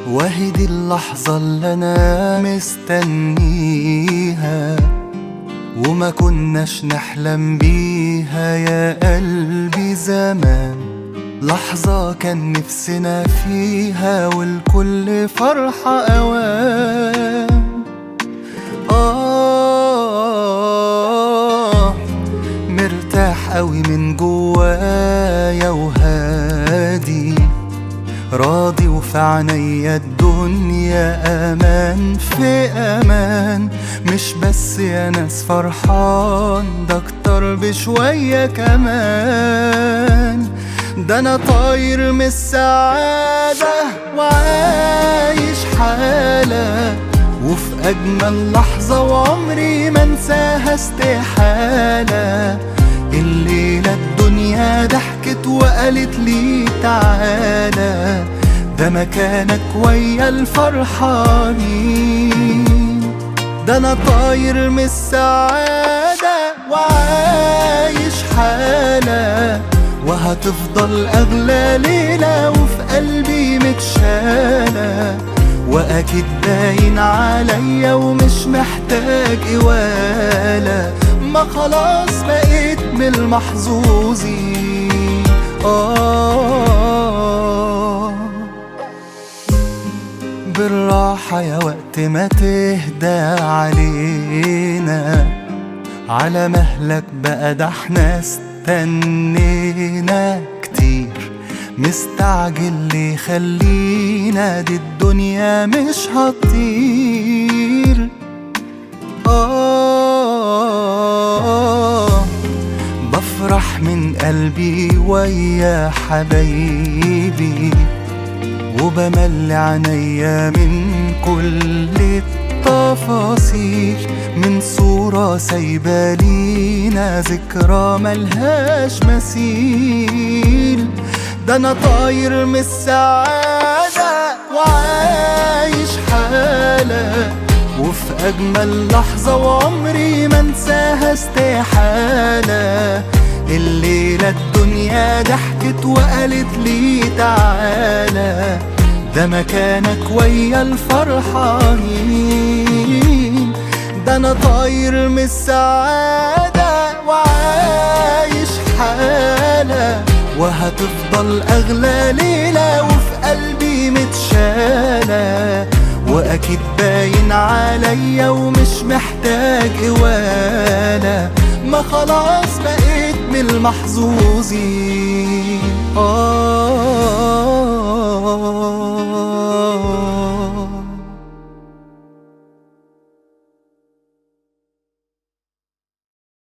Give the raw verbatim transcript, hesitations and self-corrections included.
وهي دي اللحظة اللي أنا مستنيها، وما كناش نحلم بيها يا قلبي زمان. لحظة كان نفسنا فيها والكل فرحة أوان. آه مرتاح قوي من جوايا وهادي، راضي وفي عينيا الدنيا أمان في أمان. مش بس يا ناس فرحان، ده أكتر بشوية كمان. ده أنا طاير من السعادة وعايش حالة، وفي أجمل لحظة وعمري ما انساها استحالة. الليلة الدنيا ضحكت وقالت لي تعالى، ده مكانك ويا الفرحانين. ده أنا طاير من السعادة وعايش حالة، وهتفضل أغلى ليلة وفي قلبي متشالة. وأكيد باين عليا ومش محتاج إوالة، ما خلاص بقيت من المحظوظين. آه بالراحة يا وقت ما تهدى علينا، على مهلك بقى ده احنا استنينا كتير. مستعجل ليه؟ خلينا، دي الدنيا مش هتطير. آه بفرح من قلبي ويا حبايبي، وبملي عينيا من كل التفاصيل. من صورة سايبة لينا ذكرى ملهاش مثيل. ده أنا طاير من السعادة وعايش حالة، وفي أجمل لحظة وعمري ما انساها استحالة. الليلة الدنيا ضحكت وقالت لي تعالى، ده مكانك ويا الفرحانين. ده أنا طاير من السعادة وعايش حالة، وهتفضل أغلى ليلة وفي قلبي متشالة. وأكيد باين عليا ومش محتاج إوالة، ما خلاص بقيت من المحظوظين. آه